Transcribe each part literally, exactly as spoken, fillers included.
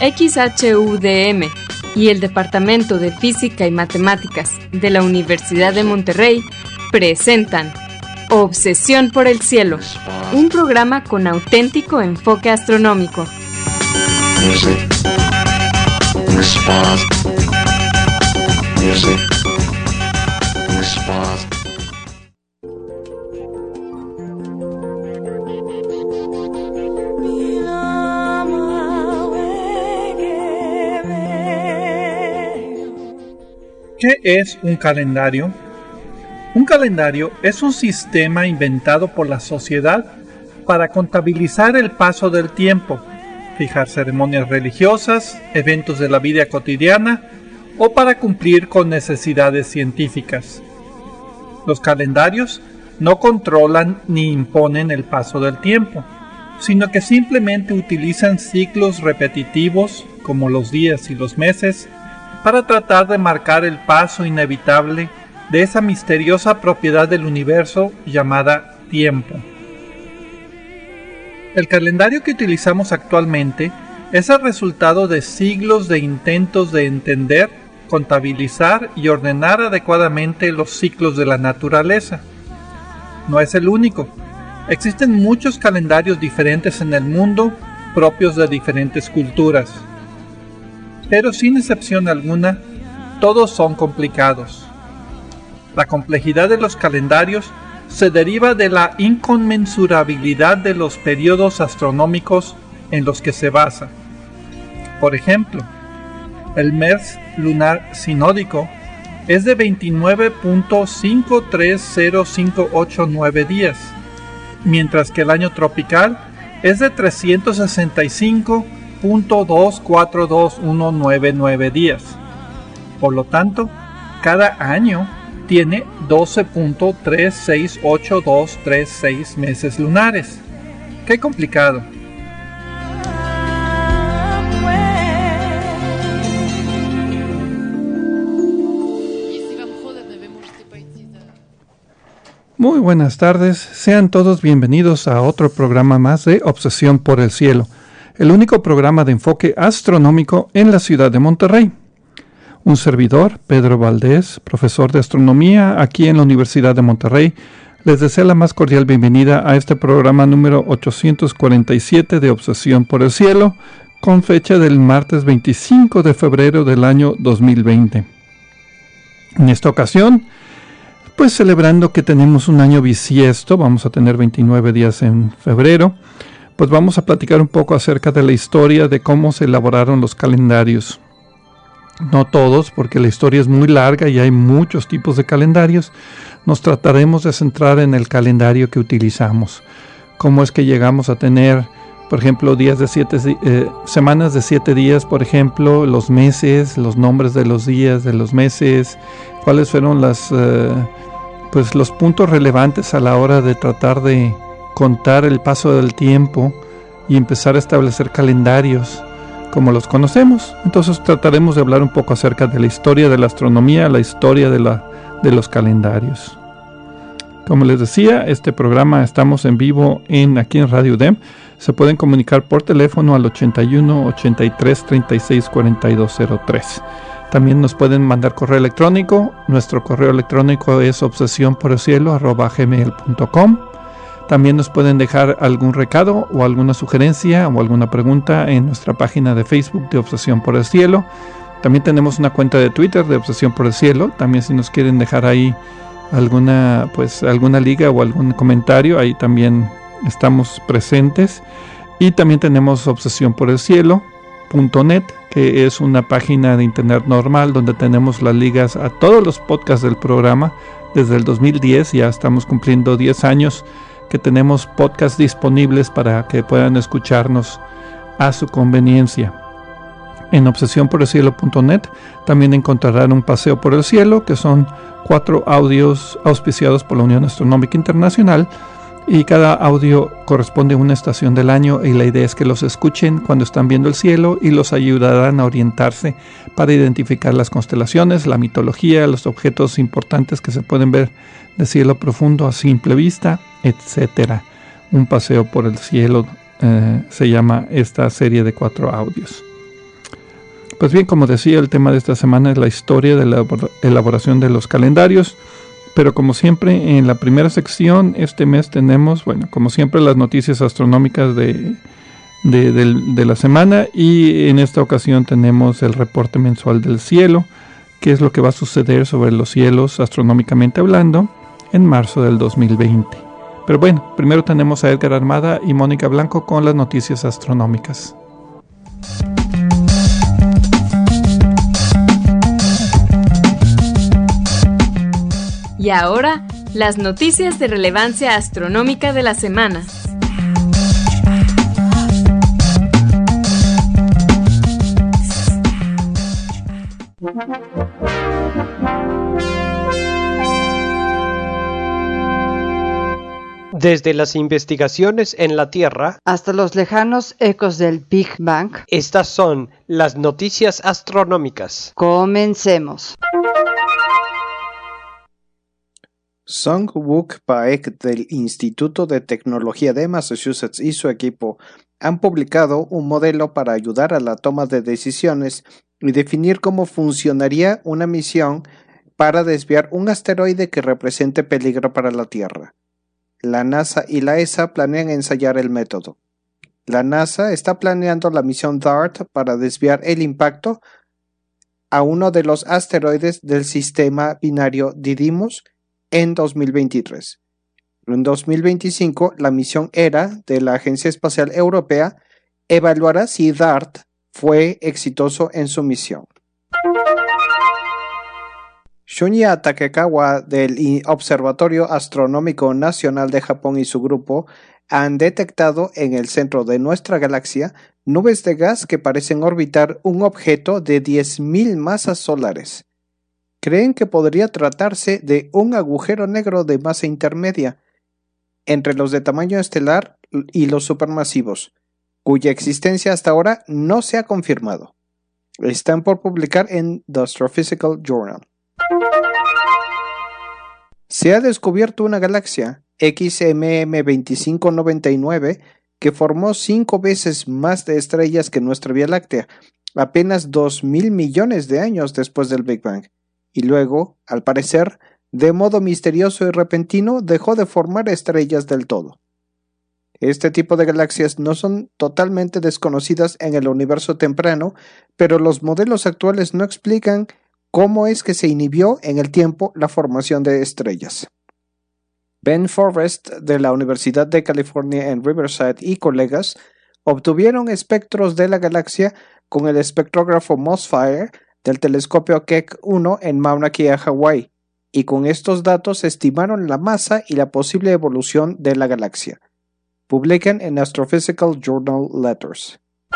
X H U D M y el Departamento de Física y Matemáticas de la Universidad de Monterrey presentan Obsesión por el Cielo, un programa con auténtico enfoque astronómico. Music. Response. Music. Response. ¿Qué es un calendario? Un calendario es un sistema inventado por la sociedad para contabilizar el paso del tiempo, fijar ceremonias religiosas, eventos de la vida cotidiana o para cumplir con necesidades científicas. Los calendarios no controlan ni imponen el paso del tiempo, sino que simplemente utilizan ciclos repetitivos como los días y los meses para tratar de marcar el paso inevitable de esa misteriosa propiedad del universo llamada tiempo. El calendario que utilizamos actualmente es el resultado de siglos de intentos de entender, contabilizar y ordenar adecuadamente los ciclos de la naturaleza. No es el único. Existen muchos calendarios diferentes en el mundo, propios de diferentes culturas. Pero sin excepción alguna, todos son complicados. La complejidad de los calendarios se deriva de la inconmensurabilidad de los periodos astronómicos en los que se basa. Por ejemplo, el mes lunar sinódico es de veintinueve punto cinco tres cero cinco ocho nueve días, mientras que el año tropical es de trescientos sesenta y cinco punto dos cuatro dos uno nueve nueve días. Por lo tanto, cada año tiene doce punto tres seis ocho dos tres seis meses lunares. ¡Qué complicado! Muy buenas tardes, sean todos bienvenidos a otro programa más de Obsesión por el Cielo, el único programa de enfoque astronómico en la ciudad de Monterrey. Un servidor, Pedro Valdés, profesor de astronomía aquí en la Universidad de Monterrey, les desea la más cordial bienvenida a este programa número ochocientos cuarenta y siete de Obsesión por el Cielo, con fecha del martes veinticinco de febrero del año dos mil veinte. En esta ocasión, pues celebrando que tenemos un año bisiesto, vamos a tener veintinueve días en febrero, pues vamos a platicar un poco acerca de la historia de cómo se elaboraron los calendarios. No todos, porque la historia es muy larga y hay muchos tipos de calendarios. Nos trataremos de centrar en el calendario que utilizamos. Cómo es que llegamos a tener, por ejemplo, días de siete, eh, semanas de siete días, por ejemplo, los meses, los nombres de los días, de los meses, cuáles fueron las, eh, pues los puntos relevantes a la hora de tratar de contar el paso del tiempo y empezar a establecer calendarios como los conocemos. Entonces trataremos de hablar un poco acerca de la historia de la astronomía, la historia de, la, de los calendarios. Como les decía, este programa estamos en vivo en aquí en Radio D E M. Se pueden comunicar por teléfono al ochenta y uno, ochenta y tres, treinta y seis, cuarenta y dos cero tres. También nos pueden mandar correo electrónico. Nuestro correo electrónico es obsesión por el cielo arroba gmail punto com. También nos pueden dejar algún recado o alguna sugerencia o alguna pregunta en nuestra página de Facebook de Obsesión por el Cielo. También tenemos una cuenta de Twitter de Obsesión por el Cielo. También si nos quieren dejar ahí alguna, pues, alguna liga o algún comentario, ahí también estamos presentes. Y también tenemos obsesión por el cielo punto net, que es una página de internet normal donde tenemos las ligas a todos los podcasts del programa. Desde el dos mil diez ya estamos cumpliendo diez años que tenemos podcasts disponibles para que puedan escucharnos a su conveniencia. En obsesión por el cielo punto net también encontrarán un paseo por el cielo, que son cuatro audios auspiciados por la Unión Astronómica Internacional, y cada audio corresponde a una estación del año, y la idea es que los escuchen cuando están viendo el cielo y los ayudarán a orientarse para identificar las constelaciones, la mitología, los objetos importantes que se pueden ver de cielo profundo a simple vista, etcétera. Un paseo por el cielo eh, se llama esta serie de cuatro audios. Pues bien, como decía, el tema de esta semana es la historia de la elaboración de los calendarios, pero como siempre en la primera sección este mes tenemos, bueno, como siempre las noticias astronómicas de, de, de, de la semana, y en esta ocasión tenemos el reporte mensual del cielo, que es lo que va a suceder sobre los cielos astronómicamente hablando en marzo del dos mil veinte. Pero bueno, primero tenemos a Edgar Armada y Mónica Blanco con las noticias astronómicas. Y ahora, las noticias de relevancia astronómica de la semana. Desde las investigaciones en la Tierra hasta los lejanos ecos del Big Bang, estas son las noticias astronómicas. Comencemos. Sung-Wook Paek del Instituto de Tecnología de Massachusetts y su equipo han publicado un modelo para ayudar a la toma de decisiones y definir cómo funcionaría una misión para desviar un asteroide que represente peligro para la Tierra. La NASA y la E S A planean ensayar el método. La NASA está planeando la misión DART para desviar el impacto a uno de los asteroides del sistema binario Didymos en dos mil veintitrés. En dos mil veinticinco, la misión E R A de la Agencia Espacial Europea evaluará si DART fue exitoso en su misión. Shunya Takekawa del Observatorio Astronómico Nacional de Japón y su grupo han detectado en el centro de nuestra galaxia nubes de gas que parecen orbitar un objeto de diez mil masas solares. Creen que podría tratarse de un agujero negro de masa intermedia entre los de tamaño estelar y los supermasivos, cuya existencia hasta ahora no se ha confirmado. Están por publicar en The Astrophysical Journal. Se ha descubierto una galaxia, X M M veinticinco noventa y nueve, que formó cinco veces más de estrellas que nuestra Vía Láctea, apenas dos mil millones de años después del Big Bang. Y luego, al parecer, de modo misterioso y repentino, dejó de formar estrellas del todo. Este tipo de galaxias no son totalmente desconocidas en el universo temprano, pero los modelos actuales no explican cómo es que se inhibió en el tiempo la formación de estrellas. Ben Forrest de la Universidad de California en Riverside y colegas obtuvieron espectros de la galaxia con el espectrógrafo Mossfire del telescopio Keck uno en Mauna Kea, Hawái, y con estos datos estimaron la masa y la posible evolución de la galaxia. Publican en Astrophysical Journal Letters.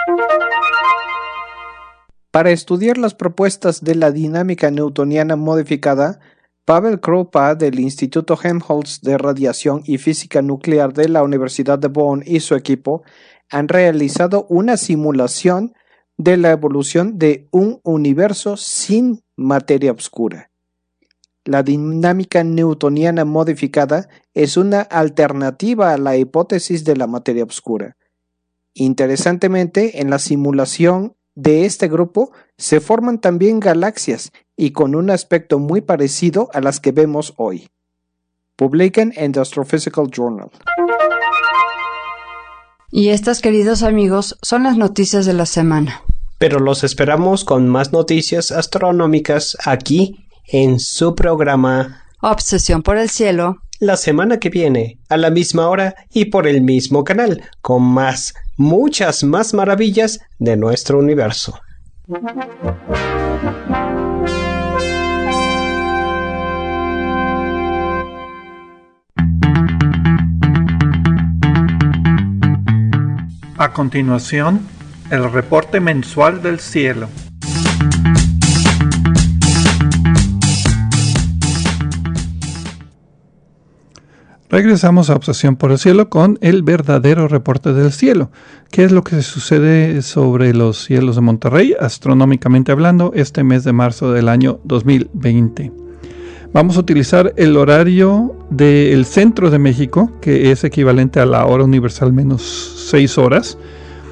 Para estudiar las propuestas de la dinámica newtoniana modificada, Pavel Kroupa del Instituto Helmholtz de Radiación y Física Nuclear de la Universidad de Bonn y su equipo han realizado una simulación de la evolución de un universo sin materia oscura. La dinámica newtoniana modificada es una alternativa a la hipótesis de la materia oscura. Interesantemente, en la simulación de este grupo se forman también galaxias y con un aspecto muy parecido a las que vemos hoy. Publican en The Astrophysical Journal. Y estas, queridos amigos, son las noticias de la semana. Pero los esperamos con más noticias astronómicas aquí en su programa Obsesión por el Cielo, la semana que viene, a la misma hora y por el mismo canal, con más, muchas más maravillas de nuestro universo. A continuación, el reporte mensual del cielo. Regresamos a Obsesión por el Cielo con el verdadero reporte del cielo. ¿Qué es lo que sucede sobre los cielos de Monterrey, astronómicamente hablando, este mes de marzo del año dos mil veinte? Vamos a utilizar el horario del centro de México, que es equivalente a la hora universal menos seis horas,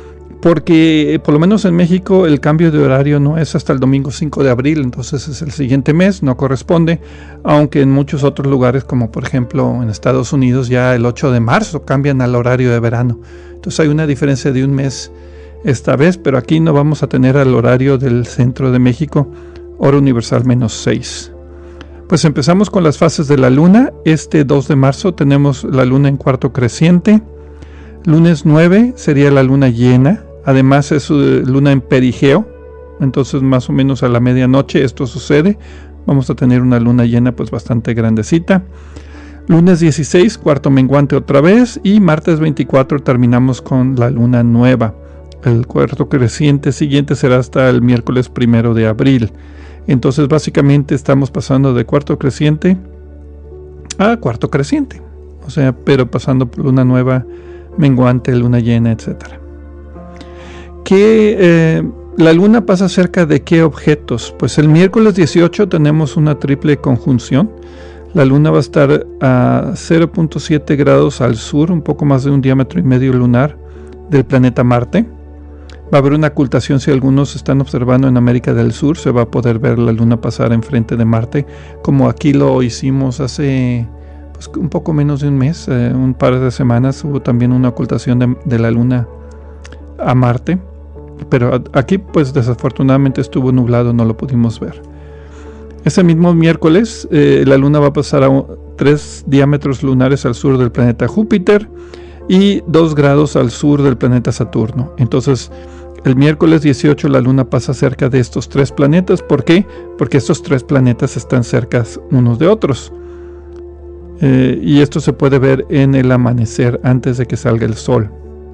porque por lo menos en México el cambio de horario no es hasta el domingo cinco de abril, entonces es el siguiente mes, no corresponde, aunque en muchos otros lugares, como por ejemplo en Estados Unidos, ya el ocho de marzo cambian al horario de verano. Entonces hay una diferencia de un mes esta vez, pero aquí no vamos a tener al horario del centro de México, hora universal menos seis. Pues empezamos con las fases de la luna. Este dos de marzo tenemos la luna en cuarto creciente. Lunes nueve sería la luna llena. Además es luna en perigeo, entonces más o menos a la medianoche esto sucede. Vamos a tener una luna llena pues bastante grandecita. Lunes dieciséis, cuarto menguante otra vez, y martes veinticuatro terminamos con la luna nueva. El cuarto creciente siguiente será hasta el miércoles primero de abril. Entonces básicamente estamos pasando de cuarto creciente a cuarto creciente, o sea, pero pasando por luna nueva, menguante, luna llena, etcétera. Que eh, la luna pasa cerca de qué objetos. Pues el miércoles dieciocho tenemos una triple conjunción. La luna va a estar a cero punto siete grados al sur, un poco más de un diámetro y medio lunar del planeta Marte. Va a haber una ocultación. Si algunos están observando en América del Sur, se va a poder ver la luna pasar enfrente de Marte, como aquí lo hicimos hace pues, un poco menos de un mes, eh, un par de semanas. Hubo también una ocultación de, de la luna a Marte, pero aquí pues desafortunadamente estuvo nublado, no lo pudimos ver. Ese mismo miércoles eh, la luna va a pasar a tres diámetros lunares al sur del planeta Júpiter y dos grados al sur del planeta Saturno. Entonces el miércoles dieciocho la luna pasa cerca de estos tres planetas. ¿Por qué? Porque estos tres planetas están cerca unos de otros, eh, y esto se puede ver en el amanecer antes de que salga el sol.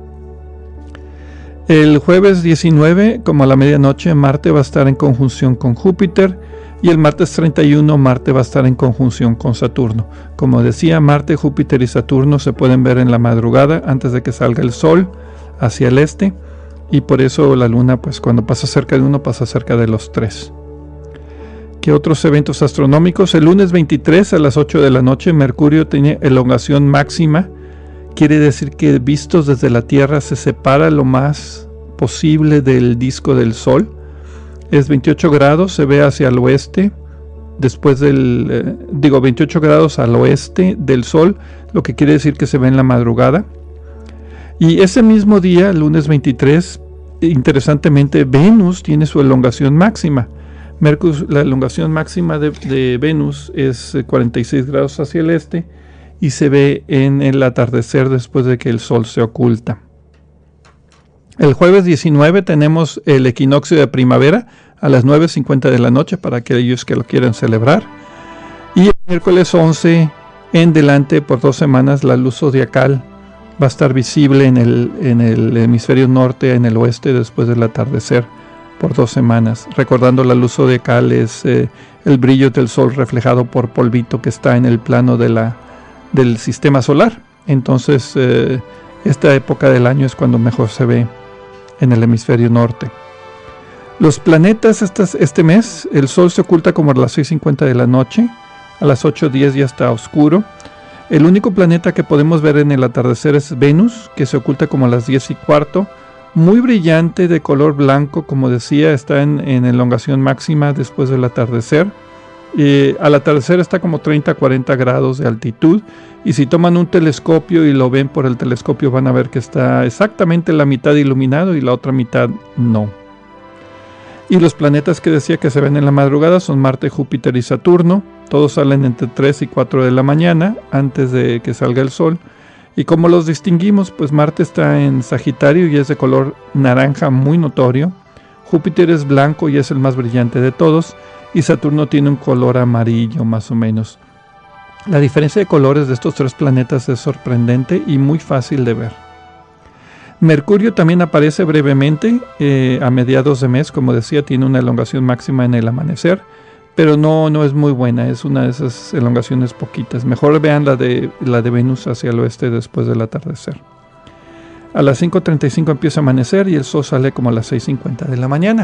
El jueves diecinueve, como a la medianoche, Marte va a estar en conjunción con Júpiter, y el martes treinta y uno Marte va a estar en conjunción con Saturno. Como decía, Marte, Júpiter y Saturno se pueden ver en la madrugada antes de que salga el sol hacia el este, y por eso la luna, pues cuando pasa cerca de uno, pasa cerca de los tres. ¿Qué otros eventos astronómicos? El lunes veintitrés a las ocho de la noche, Mercurio tiene elongación máxima. Quiere decir que vistos desde la Tierra se separa lo más posible del disco del Sol. Es veintiocho grados, se ve hacia el oeste, después del, eh, digo, veintiocho grados al oeste del Sol, lo que quiere decir que se ve en la madrugada. Y ese mismo día, lunes veintitrés, interesantemente, Venus tiene su elongación máxima. Mercurio, la elongación máxima de, de Venus es cuarenta y seis grados hacia el este, y se ve en el atardecer después de que el sol se oculta. El jueves diecinueve tenemos el equinoccio de primavera a las nueve cincuenta de la noche para aquellos que lo quieran celebrar. Y el miércoles once en delante, por dos semanas, la luz zodiacal va a estar visible en el, en el hemisferio norte, en el oeste, después del atardecer, por dos semanas. Recordando, la luz zodiacal es eh, el brillo del sol reflejado por polvito que está en el plano de la del sistema solar. Entonces eh, esta época del año es cuando mejor se ve en el hemisferio norte. Los planetas estas, este mes, el sol se oculta como a las seis cincuenta de la noche, a las ocho diez ya está oscuro. El único planeta que podemos ver en el atardecer es Venus, que se oculta como a las diez y cuarto, muy brillante, de color blanco, como decía, está en, en elongación máxima después del atardecer. Eh, al atardecer está como treinta a cuarenta grados de altitud, y si toman un telescopio y lo ven por el telescopio van a ver que está exactamente la mitad iluminado y la otra mitad no. Y los planetas que decía que se ven en la madrugada son Marte, Júpiter y Saturno. Todos salen entre tres y cuatro de la mañana antes de que salga el sol. ¿Y cómo los distinguimos? Pues Marte está en Sagitario y es de color naranja muy notorio. Júpiter es blanco y es el más brillante de todos, y Saturno tiene un color amarillo más o menos. La diferencia de colores de estos tres planetas es sorprendente y muy fácil de ver. Mercurio también aparece brevemente eh, a mediados de mes, como decía, tiene una elongación máxima en el amanecer, pero no, no es muy buena, es una de esas elongaciones poquitas. Mejor vean la de, la de Venus hacia el oeste después del atardecer. A las cinco treinta y cinco empieza a amanecer y el sol sale como a las seis cincuenta de la mañana.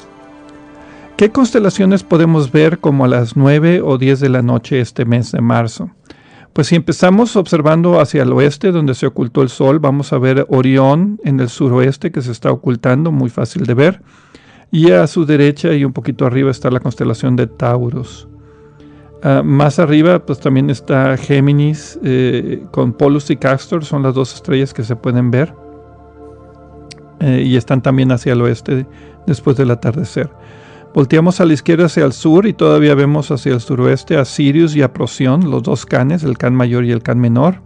¿Qué constelaciones podemos ver como a las nueve o diez de la noche este mes de marzo? Pues si empezamos observando hacia el oeste, donde se ocultó el Sol, vamos a ver Orión en el suroeste, que se está ocultando, muy fácil de ver. Y a su derecha y un poquito arriba está la constelación de Taurus. Uh, más arriba, pues también está Géminis, eh, con Pollux y Castor, son las dos estrellas que se pueden ver. Eh, y están también hacia el oeste después del atardecer. Volteamos a la izquierda hacia el sur y todavía vemos hacia el suroeste a Sirius y a Procyon, los dos canes, el can mayor y el can menor.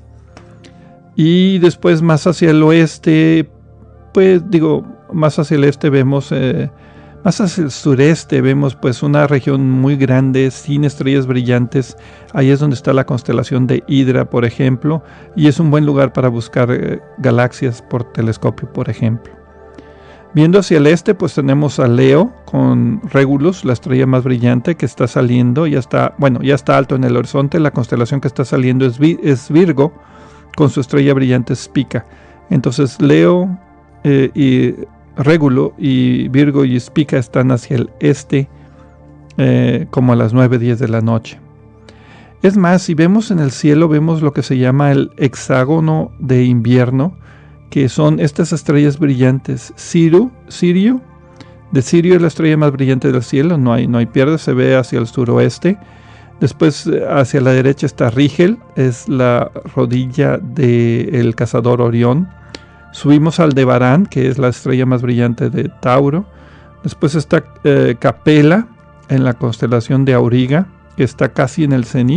Y después más hacia el oeste, pues digo, más hacia el este vemos, eh, más hacia el sureste vemos pues una región muy grande, sin estrellas brillantes. Ahí es donde está la constelación de Hidra, por ejemplo, y es un buen lugar para buscar eh, galaxias por telescopio, por ejemplo. Viendo hacia el este, pues tenemos a Leo con Regulus, la estrella más brillante que está saliendo, ya está, bueno, ya está alto en el horizonte. La constelación que está saliendo es, es Virgo, con su estrella brillante Spica. Entonces Leo eh, y Régulo y Virgo y Spica están hacia el este, eh, como a las nueve diez de la noche. Es más, si vemos en el cielo, vemos lo que se llama el hexágono de invierno, que son estas estrellas brillantes. Sirio, Sirio, de Sirio es la estrella más brillante del cielo, no hay, no hay pierde, se ve hacia el suroeste. Después hacia la derecha está Rigel, es la rodilla del cazador Orión. Subimos al Aldebarán, que es la estrella más brillante de Tauro. Después está eh, Capella, en la constelación de Auriga, que está casi en el cenit.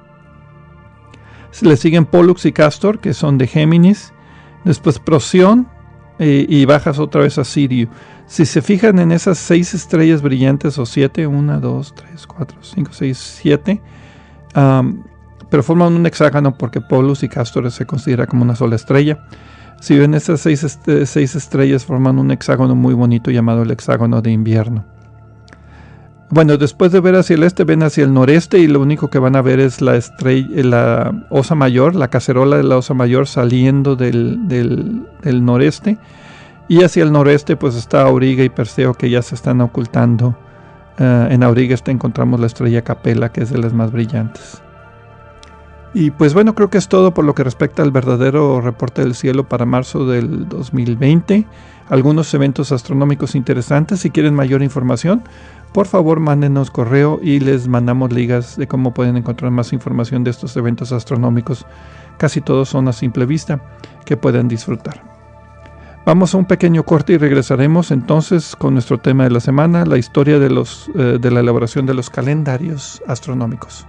Le siguen Pollux y Castor, que son de Géminis. Después Procyon, eh, y bajas otra vez a Sirio. Si se fijan en esas seis estrellas brillantes, o siete, una, dos, tres, cuatro, cinco, seis, siete, um, pero forman un hexágono porque Pollux y Castor se considera como una sola estrella. Si ven esas seis, este, seis estrellas, forman un hexágono muy bonito llamado el hexágono de invierno. Bueno, después de ver hacia el este, ven hacia el noreste y lo único que van a ver es la estrella, la Osa Mayor, la cacerola de la Osa Mayor saliendo del, del, del noreste. Y hacia el noreste pues está Auriga y Perseo, que ya se están ocultando. Uh, en Auriga está, encontramos la estrella Capella, que es de las más brillantes. Y pues bueno, creo que es todo por lo que respecta al verdadero reporte del cielo para marzo del dos mil veinte. Algunos eventos astronómicos interesantes. Si quieren mayor información, por favor mándenos correo y les mandamos ligas de cómo pueden encontrar más información de estos eventos astronómicos. Casi todos son a simple vista, que puedan disfrutar. Vamos a un pequeño corte y regresaremos entonces con nuestro tema de la semana, la historia de, los, eh, de la elaboración de los calendarios astronómicos.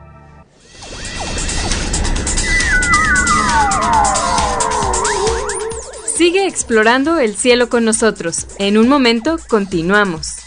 Sigue explorando el cielo con nosotros. En un momento continuamos.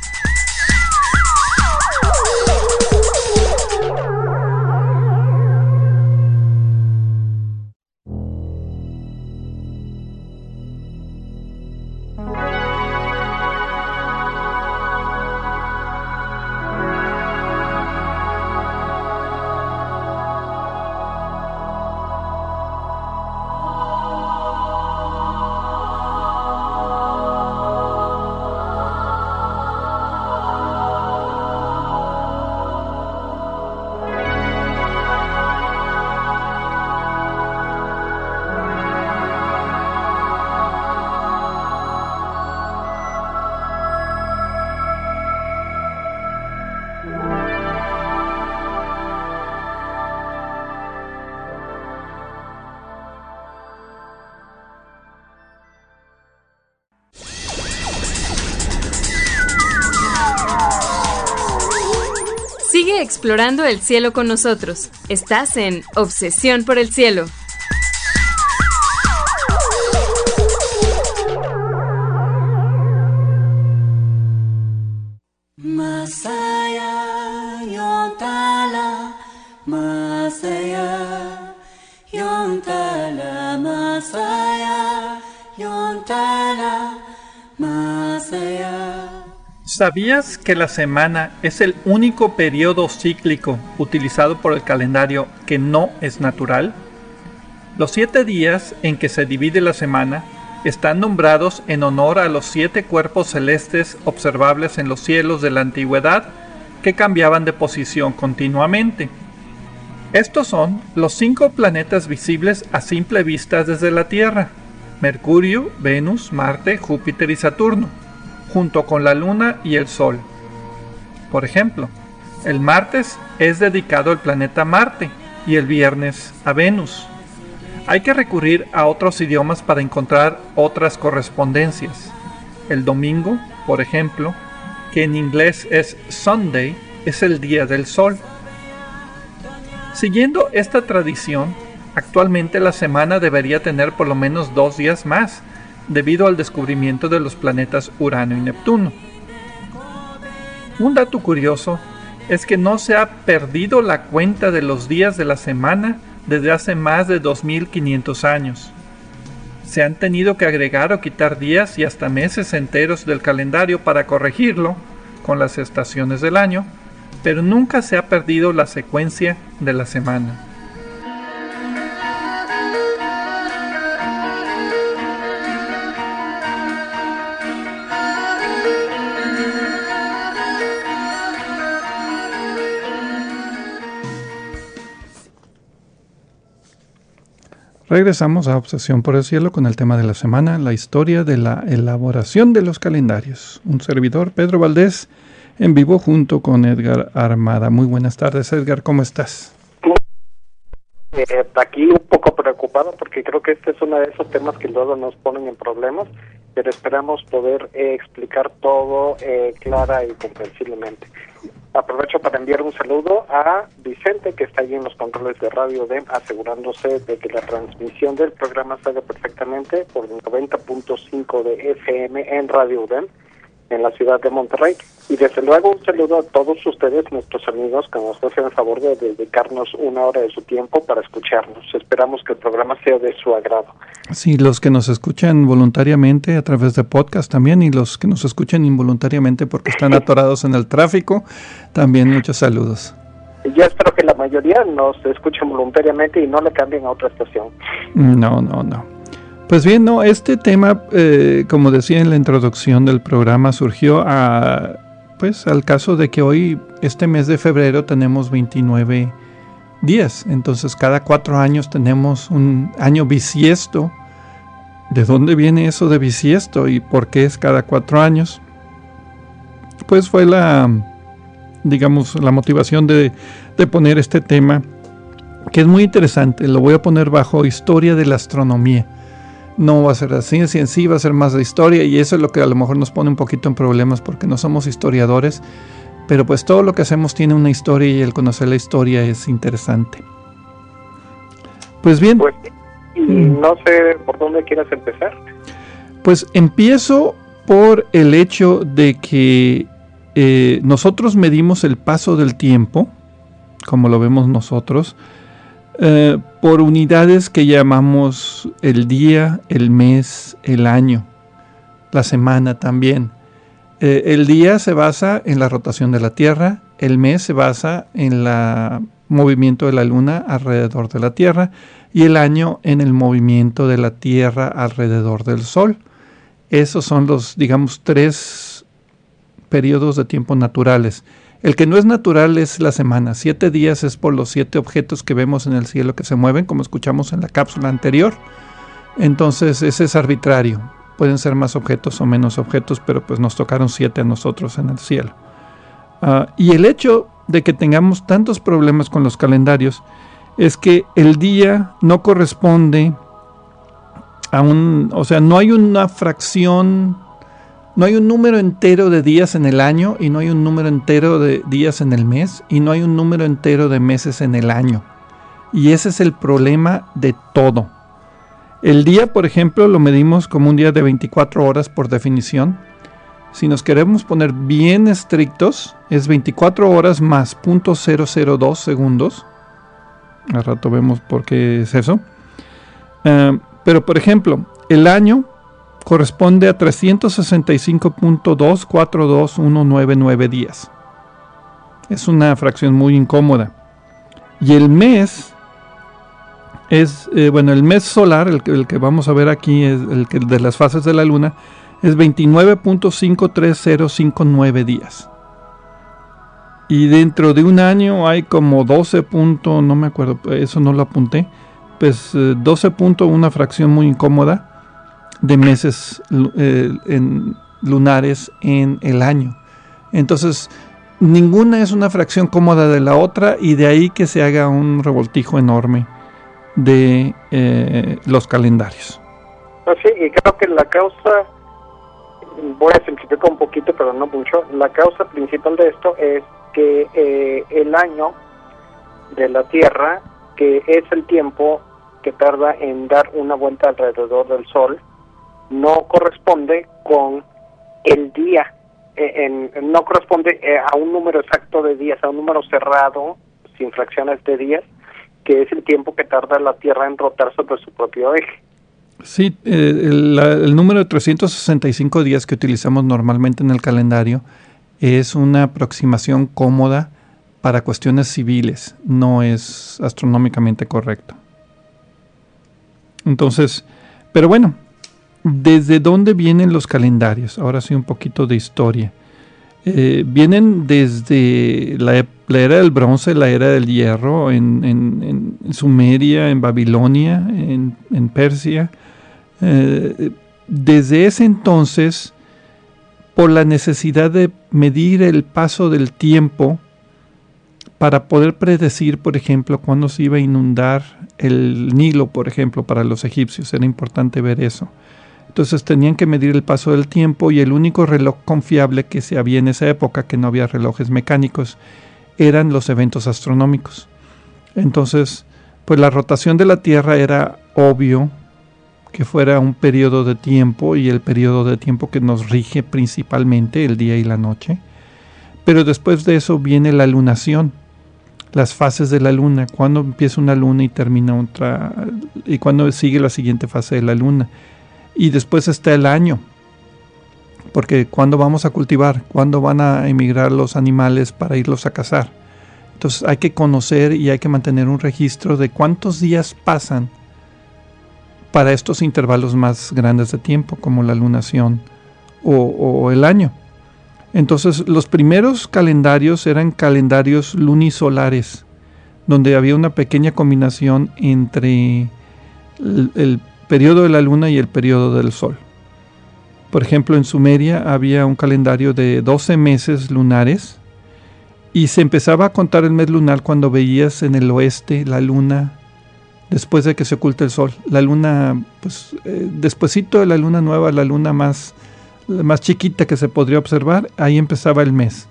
Sigue explorando el cielo con nosotros. Estás en Obsesión por el Cielo. Masaya yontala, masaya yontala, masaya yontala, masaya. ¿Sabías que la semana es el único periodo cíclico utilizado por el calendario que no es natural? Los siete días en que se divide la semana están nombrados en honor a los siete cuerpos celestes observables en los cielos de la antigüedad que cambiaban de posición continuamente. Estos son los cinco planetas visibles a simple vista desde la Tierra: Mercurio, Venus, Marte, Júpiter y Saturno, junto con la Luna y el Sol. Por ejemplo, el martes es dedicado al planeta Marte y el viernes a Venus. Hay que recurrir a otros idiomas para encontrar otras correspondencias. El domingo, por ejemplo, que en inglés es Sunday, es el día del Sol. Siguiendo esta tradición, actualmente la semana debería tener por lo menos dos días más, debido al descubrimiento de los planetas Urano y Neptuno. Un dato curioso es que no se ha perdido la cuenta de los días de la semana desde hace más de dos mil quinientos años. Se han tenido que agregar o quitar días y hasta meses enteros del calendario para corregirlo con las estaciones del año, pero nunca se ha perdido la secuencia de la semana. Regresamos a Obsesión por el Cielo con el tema de la semana, la historia de la elaboración de los calendarios. Un servidor, Pedro Valdés, en vivo junto con Edgar Armada. Muy buenas tardes, Edgar, ¿cómo estás? Eh, aquí un poco preocupado porque creo que este es uno de esos temas que luego nos ponen en problemas, pero esperamos poder eh, explicar todo eh, clara y comprensiblemente. Aprovecho para enviar un saludo a Vicente, que está allí en los controles de Radio U D E M, asegurándose de que la transmisión del programa salga perfectamente por el noventa punto cinco de F M en Radio U D E M, en la ciudad de Monterrey. Y desde luego un saludo a todos ustedes, nuestros amigos, que nos hacen el favor de dedicarnos una hora de su tiempo para escucharnos. Esperamos que el programa sea de su agrado. Sí, los que nos escuchan voluntariamente a través de podcast también, y los que nos escuchan involuntariamente porque están atorados en el tráfico, también muchos saludos. Yo espero que la mayoría nos escuchen voluntariamente y no le cambien a otra estación. No, no, no. Pues bien, no, este tema, eh, como decía en la introducción del programa, surgió a, pues, al caso de que hoy, este mes de febrero, tenemos veintinueve días. Entonces, cada cuatro años tenemos un año bisiesto. ¿De dónde viene eso de bisiesto y por qué es cada cuatro años? Pues fue la, digamos, la motivación de, de poner este tema, que es muy interesante. Lo voy a poner bajo historia de la astronomía. No va a ser la ciencia en sí, va a ser más de historia, y eso es lo que a lo mejor nos pone un poquito en problemas porque no somos historiadores, pero pues todo lo que hacemos tiene una historia y el conocer la historia es interesante. Pues bien. Pues, y no sé por dónde quieras empezar. Pues empiezo por el hecho de que eh, nosotros medimos el paso del tiempo, como lo vemos nosotros, Uh, por unidades que llamamos el día, el mes, el año, la semana también. Uh, el día se basa en la rotación de la Tierra, el mes se basa en el movimiento de la Luna alrededor de la Tierra y el año en el movimiento de la Tierra alrededor del Sol. Esos son los, digamos, tres periodos de tiempo naturales. El que no es natural es la semana. Siete días es por los siete objetos que vemos en el cielo que se mueven, como escuchamos en la cápsula anterior. Entonces ese es arbitrario. Pueden ser más objetos o menos objetos, pero pues nos tocaron siete a nosotros en el cielo. Uh, y el hecho de que tengamos tantos problemas con los calendarios es que el día no corresponde a un... O sea, no hay una fracción... No hay un número entero de días en el año y no hay un número entero de días en el mes y no hay un número entero de meses en el año. Y ese es el problema de todo. El día, por ejemplo, lo medimos como un día de veinticuatro horas por definición. Si nos queremos poner bien estrictos, es veinticuatro horas más punto cero cero dos segundos. Al rato vemos por qué es eso. Uh, pero, por ejemplo, el año corresponde a trescientos sesenta y cinco punto dos cuatro dos uno nueve nueve días. Es una fracción muy incómoda. Y el mes es, eh, bueno, el mes solar, el, el que vamos a ver aquí, es el que de las fases de la Luna, es veintinueve punto cinco tres cero cinco nueve días. Y dentro de un año hay como doce puntos, no me acuerdo, eso no lo apunté, pues eh, doce puntos, una fracción muy incómoda de meses eh, en lunares en el año. Entonces, ninguna es una fracción cómoda de la otra, y de ahí que se haga un revoltijo enorme de eh, los calendarios. Pues sí, y creo que la causa, voy a simplificar un poquito, pero no mucho, la causa principal de esto es que eh, el año de la Tierra, que es el tiempo que tarda en dar una vuelta alrededor del Sol, no corresponde con el día, eh, en, no corresponde eh, a un número exacto de días, a un número cerrado, sin fracciones de días, que es el tiempo que tarda la Tierra en rotar sobre su propio eje. Sí, eh, el, la, el número de trescientos sesenta y cinco días que utilizamos normalmente en el calendario es una aproximación cómoda para cuestiones civiles, no es astronómicamente correcto. Entonces, pero bueno, ¿desde dónde vienen los calendarios? Ahora sí, un poquito de historia. Eh, vienen desde la, la era del bronce, la era del hierro, en, en, en Sumeria, en Babilonia, en, en Persia. Eh, desde ese entonces, por la necesidad de medir el paso del tiempo para poder predecir, por ejemplo, cuándo se iba a inundar el Nilo, por ejemplo, para los egipcios, era importante ver eso. Entonces tenían que medir el paso del tiempo, y el único reloj confiable que se había en esa época, que no había relojes mecánicos, eran los eventos astronómicos. Entonces, pues la rotación de la Tierra era obvio que fuera un periodo de tiempo, y el periodo de tiempo que nos rige principalmente el día y la noche. Pero después de eso viene la lunación, las fases de la luna, cuando empieza una luna y termina otra, y cuando sigue la siguiente fase de la luna. Y después está el año, porque cuando vamos a cultivar, cuando van a emigrar los animales para irlos a cazar. Entonces hay que conocer y hay que mantener un registro de cuántos días pasan para estos intervalos más grandes de tiempo, como la lunación o, o el año. Entonces los primeros calendarios eran calendarios lunisolares, donde había una pequeña combinación entre el, el periodo de la luna y el periodo del sol. Por ejemplo, en Sumeria había un calendario de doce meses lunares, y se empezaba a contar el mes lunar cuando veías en el oeste la luna después de que se oculta el sol. La luna, pues, eh, despuesito de la luna nueva, la luna más, más chiquita que se podría observar, ahí empezaba el mes.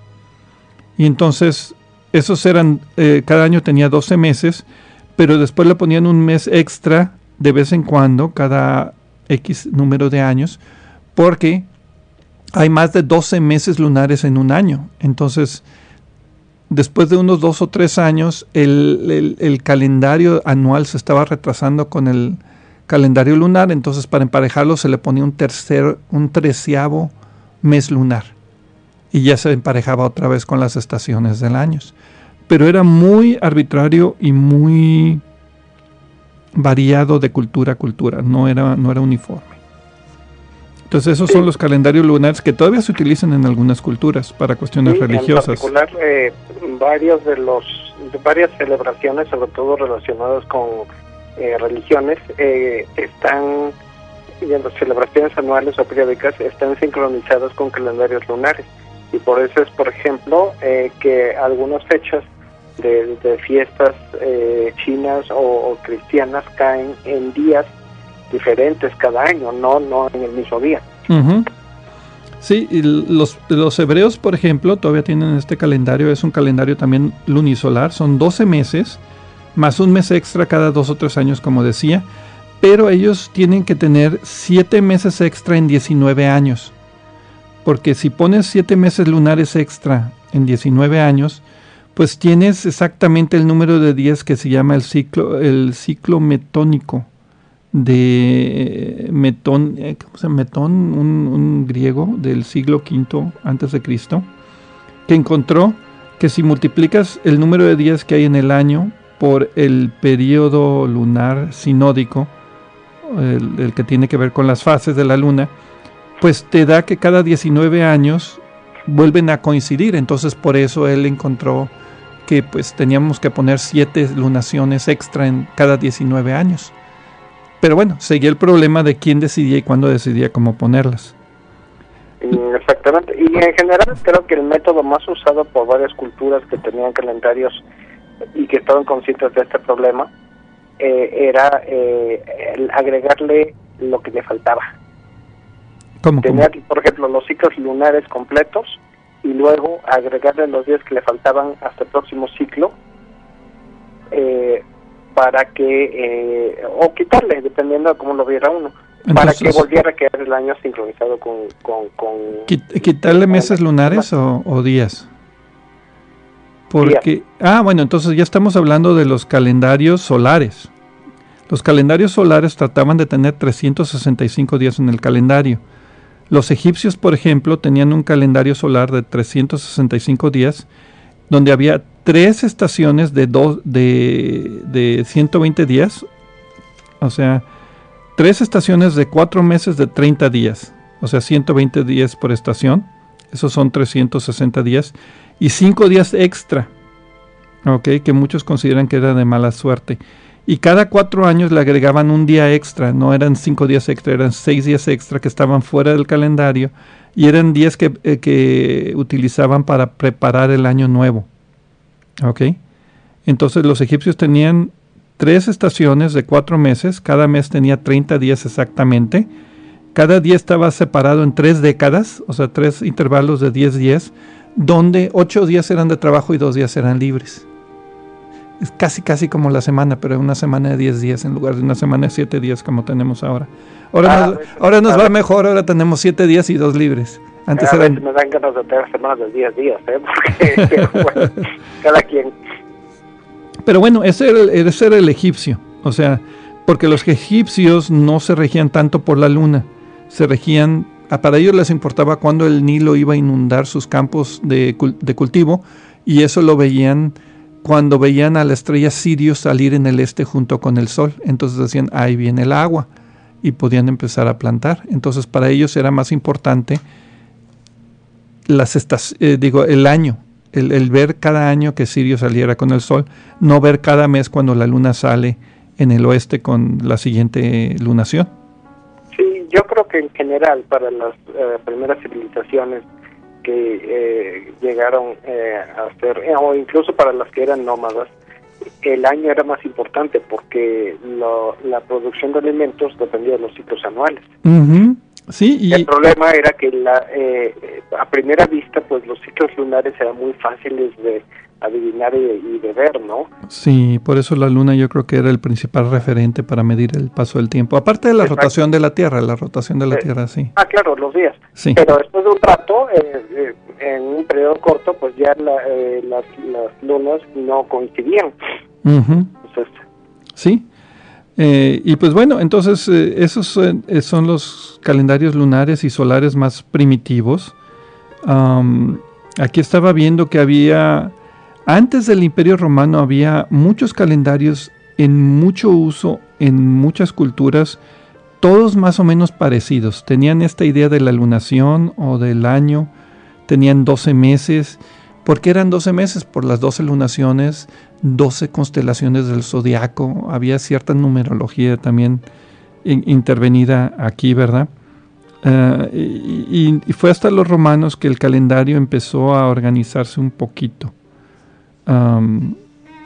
Y entonces, esos eran, eh, cada año tenía doce meses, pero después le ponían un mes extra de vez en cuando, cada X número de años, porque hay más de doce meses lunares en un año. Entonces, después de unos dos o tres años, el, el, el calendario anual se estaba retrasando con el calendario lunar. Entonces, para emparejarlo se le ponía un tercer, un treceavo mes lunar, y ya se emparejaba otra vez con las estaciones del año. Pero era muy arbitrario y muy variado de cultura a cultura, no era, no era uniforme. Entonces esos son los calendarios lunares que todavía se utilizan en algunas culturas para cuestiones sí, religiosas. En particular, eh, varios de los, de varias celebraciones, sobre todo relacionadas con eh, religiones, eh, están, y en las celebraciones anuales o periódicas, están sincronizadas con calendarios lunares. Y por eso es, por ejemplo, eh, que algunas fechas de, de fiestas eh, chinas o, o cristianas caen en días diferentes cada año, no no en el mismo día. Uh-huh. Sí, y los, los hebreos, por ejemplo, todavía tienen este calendario, es un calendario también lunisolar, son doce meses, más un mes extra cada dos o tres años, como decía, pero ellos tienen que tener siete meses extra en diecinueve años, porque si pones siete meses lunares extra en diecinueve años, pues tienes exactamente el número de días que se llama el ciclo, el ciclo metónico de Metón, ¿cómo se llama? Metón, un, un griego del siglo quinto antes de Cristo, que encontró que si multiplicas el número de días que hay en el año por el periodo lunar sinódico, el, el que tiene que ver con las fases de la luna, pues te da que cada diecinueve años vuelven a coincidir. Entonces por eso él encontró que pues teníamos que poner siete lunaciones extra en cada diecinueve años. Pero bueno, seguía el problema de quién decidía y cuándo decidía cómo ponerlas. Exactamente, y en general creo que el método más usado por varias culturas que tenían calendarios y que estaban conscientes de este problema eh, era eh, el agregarle lo que le faltaba. ¿Cómo, Tenía, cómo? por ejemplo, los ciclos lunares completos y luego agregarle los días que le faltaban hasta el próximo ciclo eh, para que, eh, o quitarle, dependiendo de cómo lo viera uno. Entonces, para que volviera a quedar el año sincronizado con... con, con ¿Quitarle meses lunares o, o días? Porque, días. Ah, bueno, entonces ya estamos hablando de los calendarios solares. Los calendarios solares trataban de tener trescientos sesenta y cinco días en el calendario. Los egipcios, por ejemplo, tenían un calendario solar de trescientos sesenta y cinco días, donde había tres estaciones de, do, de, de ciento veinte días, o sea... Tres estaciones de cuatro meses de treinta días, o sea, ciento veinte días por estación, esos son trescientos sesenta días, y cinco días extra, ok, que muchos consideran que era de mala suerte. Y cada cuatro años le agregaban un día extra, no eran cinco días extra, eran seis días extra que estaban fuera del calendario, y eran días que, eh, que utilizaban para preparar el año nuevo, ok. Entonces los egipcios tenían tres estaciones de cuatro meses, cada mes tenía treinta días exactamente, cada día estaba separado en tres décadas, o sea, tres intervalos de diez días, donde ocho días eran de trabajo y dos días eran libres. Es casi casi como la semana, pero una semana de diez días en lugar de una semana de siete días como tenemos ahora. Ahora ah, nos, ahora nos va mejor, ahora tenemos siete días y dos libres. Antes a eran... veces me dan ganas de tener semanas de diez días, ¿eh? Porque bueno, cada quien... Pero bueno, ese era, el, ese era el egipcio, o sea, porque los egipcios no se regían tanto por la luna, se regían, para ellos les importaba cuándo el Nilo iba a inundar sus campos de, de cultivo, y eso lo veían cuando veían a la estrella Sirius salir en el este junto con el sol. Entonces decían, ahí viene el agua, y podían empezar a plantar. Entonces para ellos era más importante las estas, eh, digo, el año. El, el ver cada año que Sirio saliera con el sol, no ver cada mes cuando la luna sale en el oeste con la siguiente lunación. Sí, yo creo que en general para las eh, primeras civilizaciones que eh, llegaron eh, a ser, eh, o incluso para las que eran nómadas, el año era más importante porque lo, la producción de alimentos dependía de los ciclos anuales. Uh-huh. Sí, y el problema era que la, eh, a primera vista pues los ciclos lunares eran muy fáciles de adivinar y, y de ver, ¿no? Sí, por eso la luna yo creo que era el principal referente para medir el paso del tiempo, aparte de la Exacto. rotación de la Tierra, la rotación de la eh, Tierra, sí. Ah, claro, los días. Sí. Pero después de un rato, eh, eh, en un periodo corto, pues ya la, eh, las, las lunas no coincidían. Uh-huh. Entonces, sí. Eh, y pues bueno, entonces eh, esos eh, son los calendarios lunares y solares más primitivos. Um, aquí estaba viendo que había, antes del Imperio Romano había muchos calendarios en mucho uso en muchas culturas, todos más o menos parecidos. Tenían esta idea de la lunación o del año, tenían doce meses. ¿Por qué eran doce meses? Por las doce lunaciones, doce constelaciones del zodiaco. Había cierta numerología también in, intervenida aquí, ¿verdad? Uh, y, y fue hasta los romanos que el calendario empezó a organizarse un poquito. Um,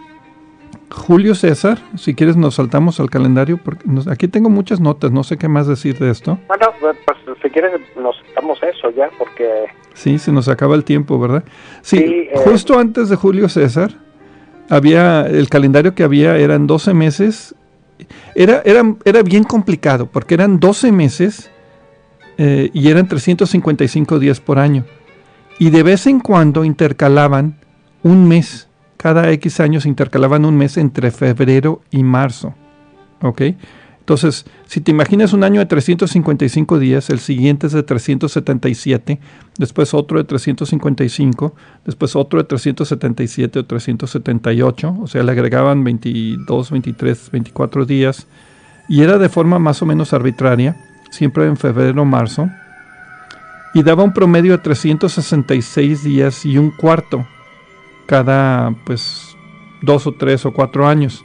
Julio César, si quieres nos saltamos al calendario, porque nos, aquí tengo muchas notas, no sé qué más decir de esto. Bueno, pues si quieres nos saltamos eso ya, porque... Sí, se nos acaba el tiempo, ¿verdad? Sí, sí eh... justo antes de Julio César, había, el calendario que había eran doce meses, era, era, era bien complicado, porque eran doce meses eh, y eran trescientos cincuenta y cinco días por año, y de vez en cuando intercalaban un mes. Cada X años intercalaban un mes entre febrero y marzo, ¿ok? Entonces, si te imaginas un año de trescientos cincuenta y cinco días, el siguiente es de trescientos setenta y siete, después otro de trescientos cincuenta y cinco, después otro de trescientos setenta y siete o trescientos setenta y ocho, o sea, le agregaban veintidós, veintitrés, veinticuatro días, y era de forma más o menos arbitraria, siempre en febrero o marzo, y daba un promedio de trescientos sesenta y seis días y un cuarto cada pues dos o tres o cuatro años.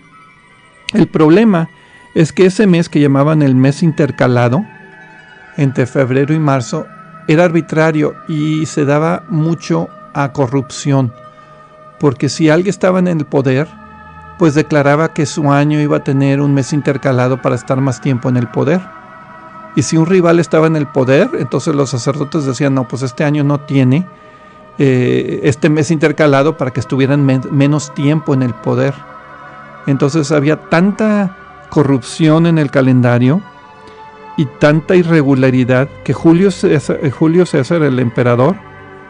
El problema es que ese mes que llamaban el mes intercalado entre febrero y marzo era arbitrario y se daba mucho a corrupción, porque si alguien estaba en el poder, pues declaraba que su año iba a tener un mes intercalado para estar más tiempo en el poder. Y si un rival estaba en el poder, entonces los sacerdotes decían, no, pues este año no tiene eh, este mes intercalado para que estuvieran men- menos tiempo en el poder. Entonces había tanta corrupción en el calendario y tanta irregularidad que Julio César, eh, Julio César el emperador,